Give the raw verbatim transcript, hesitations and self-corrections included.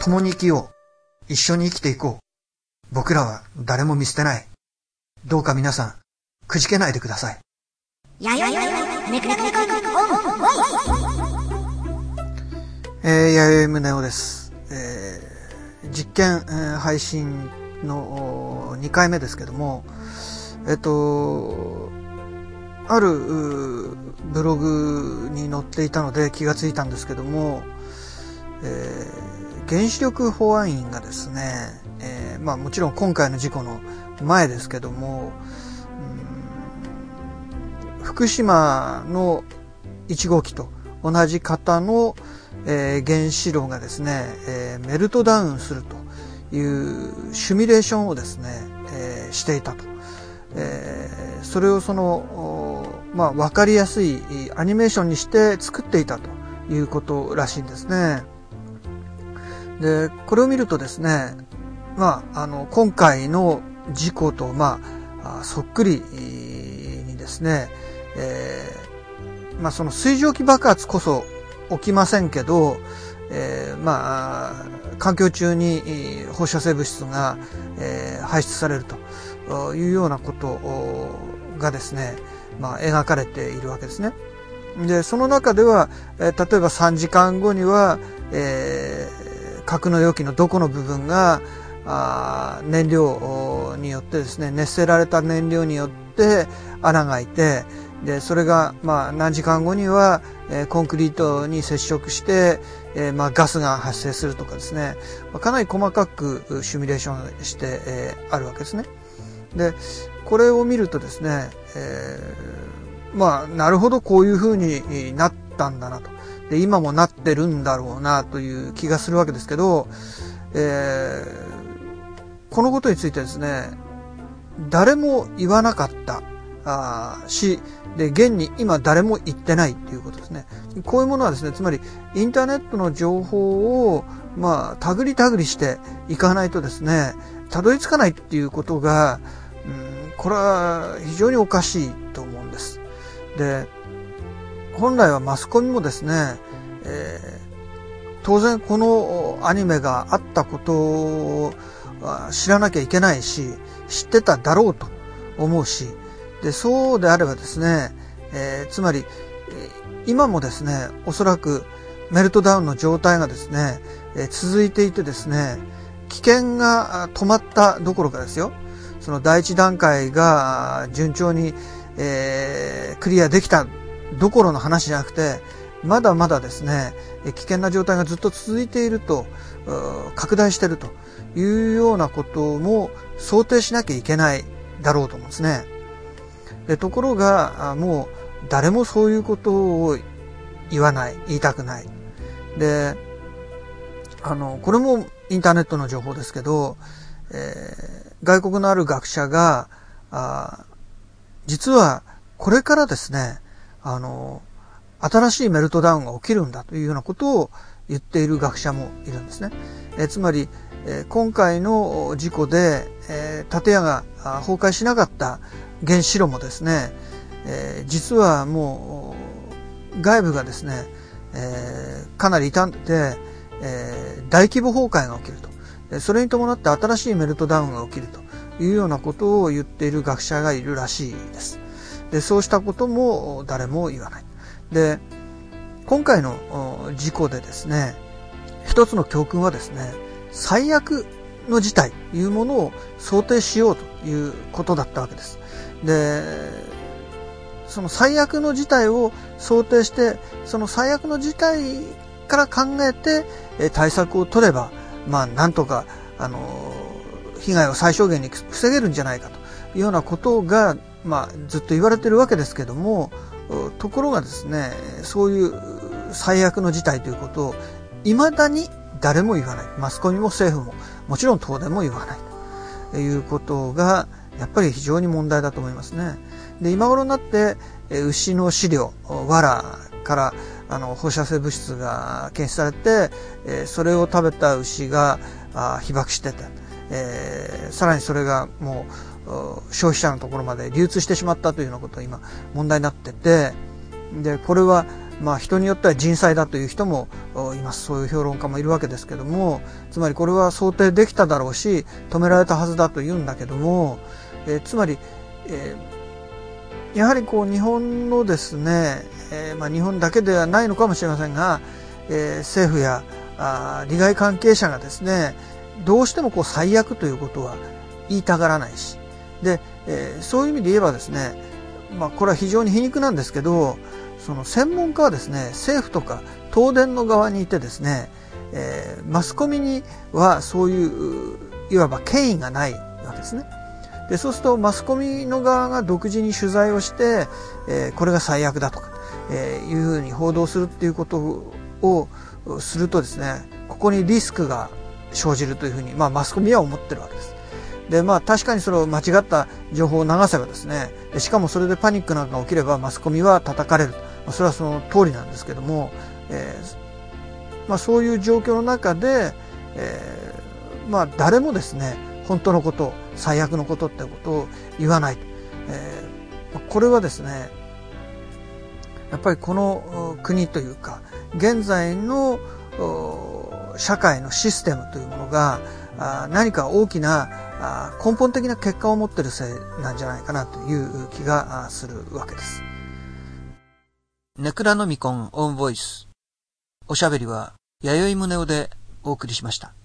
共に生きよう。一緒に生きていこう。僕らは誰も見捨てない。どうか皆さん、くじけないでください。やややや、めくめくめくめく、えー、やよいむねおです。えー、実験、えー、配信のにかいめですけども、えっと、あるブログに載っていたので気がついたんですけども、えー、原子力保安院がですね、えー、まあもちろん今回の事故の前ですけども、うん、福島のいち号機と同じ型の、えー、原子炉がですね、えー、メルトダウンするというシミュレーションをですね、えー、していたと。えー、それをその、まあ、わかりやすいアニメーションにして作っていたということらしいんですね。で、これを見るとですね、まあ、あの、今回の事故と、まあ、そっくりにですね、えー、まあ、その水蒸気爆発こそ起きませんけど、えー、まあ、環境中に放射性物質が、えー、排出されるというようなことがですね、まあ、描かれているわけですね。で、その中では、えー、例えばさんじかんごには、えー、格納容器のどこの部分があ燃料によってですね、熱せられた燃料によって穴が開いて、で、それが、まあ、何時間後には、えー、コンクリートに接触して、えー、まあ、ガスが発生するとかですね、まあ、かなり細かくシミュレーションして、えー、あるわけですね。で、これを見るとですね、えー、まあ、なるほどこういう風になったんだなと。で、今もなってるんだろうなという気がするわけですけど、えー、このことについてですね、誰も言わなかったあし、で、現に今誰も言ってないっていうことですね。こういうものはですね、つまりインターネットの情報を、まあ、たぐりたぐりしていかないとですね、たどり着かないっていうことが、うん、これは非常におかしいと思うんです。で、本来はマスコミもですね、えー、当然このアニメがあったことを知らなきゃいけないし、知ってただろうと思うし、で、そうであればですね、えー、つまり、今もですね、おそらくメルトダウンの状態がですね、えー、続いていてですね、危険が止まったどころかですよ、その第一段階が順調に、えー、クリアできたどころの話じゃなくて、まだまだですね、危険な状態がずっと続いていると、拡大しているというようなことも想定しなきゃいけないだろうと思うんですね。で、ところが、もう誰もそういうことを言わない、言いたくない。で、あの、これもインターネットの情報ですけど、えー、外国のある学者が、あ実はこれからですね、あの、新しいメルトダウンが起きるんだというようなことを言っている学者もいるんですね。えー、つまり、えー、今回の事故で、えー、建屋が崩壊しなかった原子炉もですね、えー、実はもう外部がですね、えー、かなり傷んでて、えー、大規模崩壊が起きると。それに伴って新しいメルトダウンが起きるというようなことを言っている学者がいるらしいです。で、そうしたことも誰も言わない。で、今回の事故でですね、一つの教訓はですね、最悪の事態というものを想定しようということだったわけです。で、その最悪の事態を想定して、その最悪の事態から考えて対策を取れば、まあなんとかあの被害を最小限に防げるんじゃないかというようなことが、まあずっと言われているわけですけども、ところがですね、そういう最悪の事態ということを未だに誰も言わない。マスコミも政府ももちろん東電も言わないということがやっぱり非常に問題だと思いますね。で、今頃になって牛の飼料、藁からあの放射性物質が検出されて、えー、それを食べた牛があ被爆してて、えー、さらにそれがもう消費者のところまで流通してしまったというようなことが今問題になってて、でこれはまあ人によっては人災だという人もいます。そういう評論家もいるわけですけども、つまりこれは想定できただろうし止められたはずだと言うんだけども、えー、つまり、えー、やはりこう日本のですね、えーまあ、日本だけではないのかもしれませんが、えー、政府やあ利害関係者がですね、どうしてもこう最悪ということは言いたがらないし、で、えー、そういう意味で言えばですね、まあこれは非常に皮肉なんですけど、その専門家はですね、政府とか東電の側にいてですね、えー、マスコミにはそういういわば権威がないわけですね。でそうするとマスコミの側が独自に取材をして、えー、これが最悪だとか、えー、いうふうに報道するっていうことをするとですね、ここにリスクが生じるというふうに、まあ、マスコミは思ってるわけです。でまあ確かにそれを間違った情報を流せばですね、しかもそれでパニックなんかが起きればマスコミは叩かれる。それはその通りなんですけども、えーまあ、そういう状況の中で、えーまあ、誰もですね本当のこと最悪のことってことを言わない、えー、これはですねやっぱりこの国というか現在の社会のシステムというものが何か大きな根本的な結果を持っているせいなんじゃないかなという気がするわけです。 ネクラノミコンオンボイス。おしゃべりは弥生宗男でお送りしました。